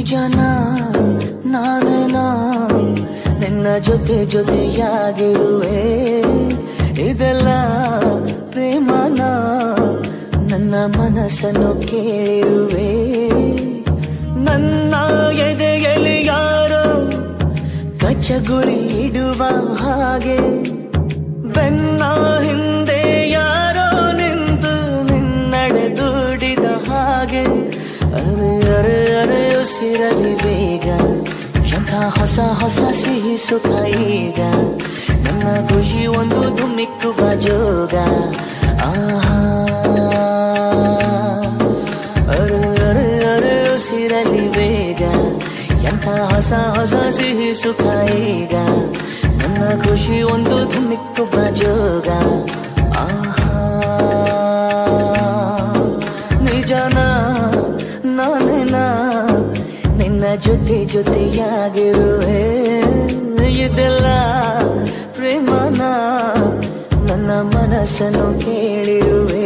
ನಿಜನಾ ನಾನೇನಾ ನಿನ್ನ ಜೊತೆ ಜೊತೆಯಾಗಿರುವೆ ಇದೆಲ್ಲ ಪ್ರೇಮನ ನನ್ನ ಮನಸ್ಸನ್ನು ಕೇಳಿರುವೆ ನನ್ನ ಎದೆಯಲ್ಲಿ ಯಾರೋ ಕಚ್ಚಗುಳಿ ಇಡುವ ಹಾಗೆ ಬೆನ್ನ ಹಿಂದೆ ಯಾರೋ ನಿಂತು ನಿನ್ನಡೆ ದುಡಿದ ಹಾಗೆ ಅರೆ ಅರೆ ಅರೆ ಉಸಿರಲಿ ಬೇಗ ಎಂಥ ಹೊಸ ಹೊಸ ಸಿಹಿ ಸುಖ ಈಗ ನನ್ನ ಖುಷಿ ಒಂದು ಧುಮ್ಮಿಕ್ಕುವ ಜೋಗ ಆಹಾ ಅರೆ ಅರೆ ಅರೆ ಉಸಿರಲಿ ಬೇಗ ಎಂಥ ಹೊಸ ಹೊಸ ಸಿಹಿ ಸುಖ ಈಗ ನನ್ನ ಖುಷಿ ಒಂದು ಧುಮ್ಮಿಕ್ಕುವ ಜೋಗ ಆಹಾ ನಿಜನಾ ನಾನೇನಾ ನಿನ್ನ ಜೊತೆ ಜೊತೆಯಾಗಿರುವೆ ಇದೆಲ್ಲ ಪ್ರೇಮನ ನನ್ನ ಮನಸ್ಸನ್ನು ಕೇಳಿರುವೆ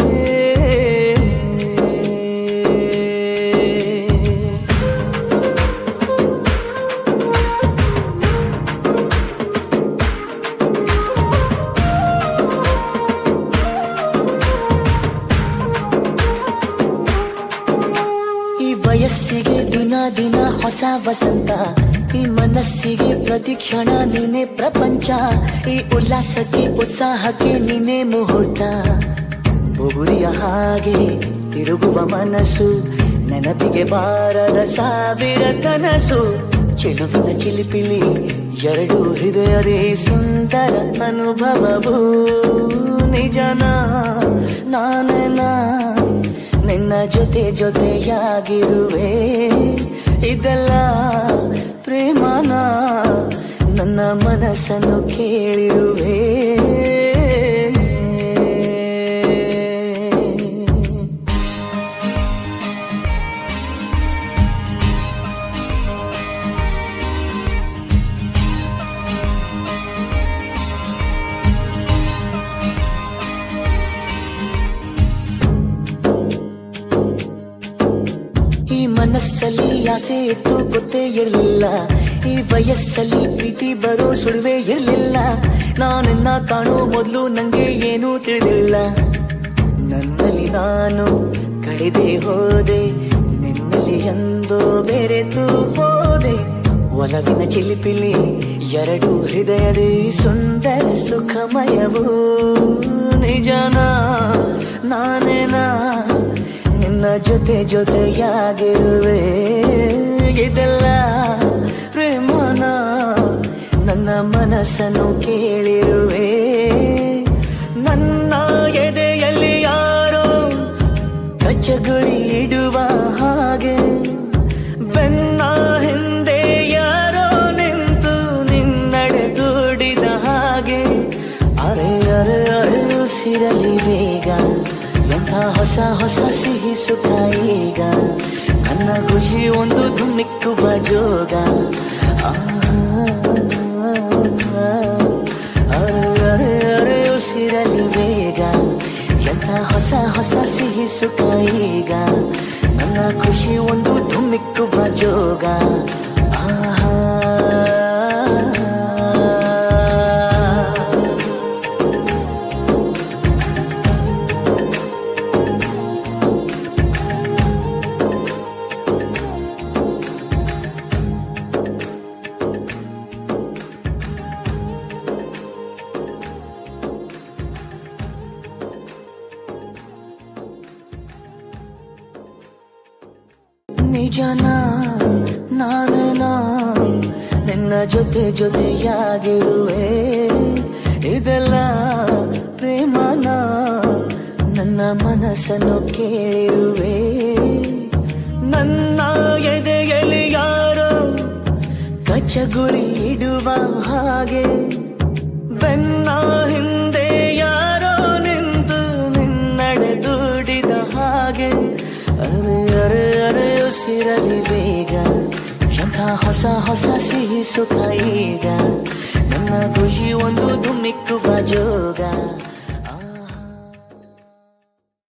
ವಯಸ್ಸಿಗೆ ದಿನ ದಿನ ಹೊಸ ವಸಂತ ಈ ಮನಸ್ಸಿಗೆ ಪ್ರತಿ ಕ್ಷಣ ನೀನೆ ಪ್ರಪಂಚ ಈ ಉಲ್ಲಾಸಕ್ಕೆ ಉತ್ಸಾಹಕ್ಕೆ ನೀನೆ ಮುಹೂರ್ತ ಬುಗುರಿಯ ಹಾಗೆ ತಿರುಗುವ ಮನಸ್ಸು ನೆನಪಿಗೆ ಬಾರದ ಸಾವಿರ ಕನಸು ಚೆಲುವಿನ ಚಿಲಿಪಿಲಿ ಎರಡು ಹೃದಯದೇ ಸುಂದರ ಅನುಭವವು ನಿಜನಾ ನಾನೇನಾ ನಿನ್ನ ಜೊತೆ ಜೊತೆಯಾಗಿರುವೆ ಇದೆಲ್ಲ ಪ್ರೇಮನ ನನ್ನ ಮನಸ್ಸನ್ನು ಕೇಳಿರುವೆ ಮನಸ್ಸಲ್ಲಿ ಆಸೆ ಇತ್ತು ಗೊತ್ತೇ ಇರಲಿಲ್ಲ ಈ ವಯಸ್ಸಲ್ಲಿ ಪ್ರೀತಿ ಬರೋ ಸುಳಿವೇ ಇರಲಿಲ್ಲ ನಾನನ್ನ ಕಾಣೋ ಮೊದಲು ನಂಗೆ ಏನೂ ತಿಳಿದಿಲ್ಲ ನನ್ನಲ್ಲಿ ನಾನು ಕಳೆದೇ ಹೋದೆ ನಿನ್ನಲ್ಲಿ ಎಂದೋ ಬೆರೆತು ಹೋದೆ ಒಲವಿನ ಚಿಲಿಪಿಲಿ ಎರಡು ಹೃದಯದೇ ಸುಂದರ ಸುಖಮಯವು ನಿಜನಾ ನಾನೇನಾ ನಿನ್ನ ಜೊತೆ ಜೊತೆಯಾಗಿರುವೆ ಇದೆಲ್ಲ ಪ್ರೇಮನ ನನ್ನ ಮನಸ್ಸನ್ನು ಕೇಳಿರುವೆ ನನ್ನ ಎದೆಯಲ್ಲಿ ಯಾರೋ ಕಚ್ಚಗುಳಿ ಇಡುವ ಹಾಗೆ ಬೆನ್ನ ಹಿಂದೆ ಯಾರೋ ನಿಂತು ನಿನ್ನಡೆ ದುಡಿದ ಹಾಗೆ ಅರೆ ಅರೆ ಅರೆ ಉಸಿರಲಿ ಬೇಗ ಎಂಥ ಹೊಸ ಹೊಸ ಸಿಹಿ ಸುಖ ಈಗ ನನ್ನ ಖುಷಿ ಒಂದು ಧುಮ್ಮಿಕ್ಕುವ ಜೋಗ ಅರೆ ಅರೆ ಅರೆ ಉಸಿರಲಿ ಬೇಗ ಎಂಥ ಹೊಸ ಹೊಸ ಸಿಹಿ ಸುಖ ಈಗ ನನ್ನ ಖುಷಿ ಒಂದು ಧುಮ್ಮಿಕ್ಕುವ ಜೋಗ ಆಹಾ ನಿಜನಾ ನಾನೇನಾ ನಿನ್ನ ಜೊತೆ ಜೊತೆಯಾಗಿರುವೆ ಇದೆಲ್ಲ ಪ್ರೇಮನ ನನ್ನ ಮನಸ್ಸನ್ನು ಕೇಳಿರುವೆ ನನ್ನ ಎದೆಯಲ್ಲಿ ಯಾರೋ ಕಚ್ಚಗುಳಿ ಇಡುವ ಹಾಗೆ ಬೆನ್ನ ಹಿಂದೆ ಯಾರೋ ನಿಂತು ನಿನ್ನಡೆ ದುಡಿದ ಹಾಗೆ ಅರೆ ಅರೆ ಅರೆ ಉಸಿರಲಿ ಬೇಗ ಎಂಥ ಹೊಸ ಹೊಸ ಸಿಹಿ ಸುಖ ಈಗ ನನ್ನ ಖುಷಿ ಒಂದು ಧುಮ್ಮಿಕ್ಕುವ ಜೋಗ